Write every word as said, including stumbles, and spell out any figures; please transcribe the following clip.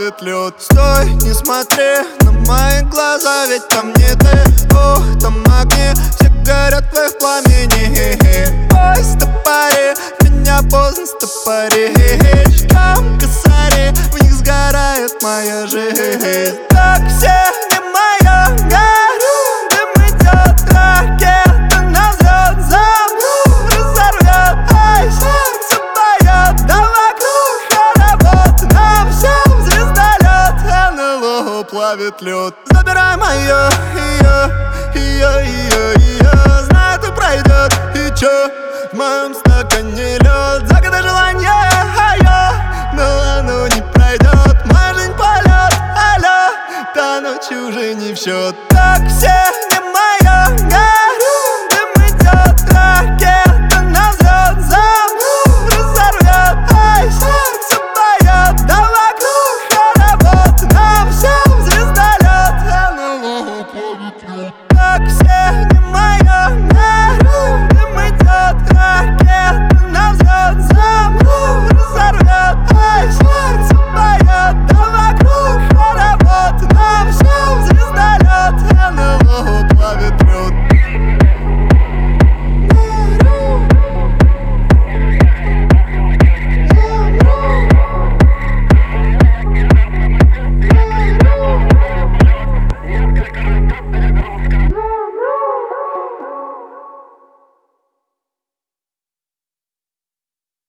плавит лед. Стой, не смотри на мои глаза, ведь там не ты. Ух, там огни, все горят в их пламени. Ой, стопори, меня поздно стопоришь. Там косари, в них сгорает моя жизнь. Так все не моя, горю, дым идет, ракета на взлет. Замру, разорвет, ай, сердце поет. Да вокруг хоровод, нам всем звездолет. эн эл о плавит лед.